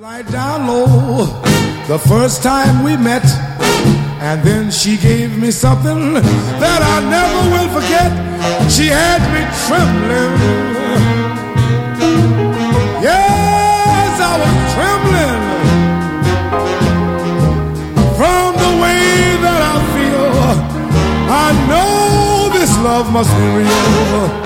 Right down low, the first time we met, and then she gave me something that I never will forget. She had me trembling. Yes, I was trembling from the way that I feel. I know this love must be real.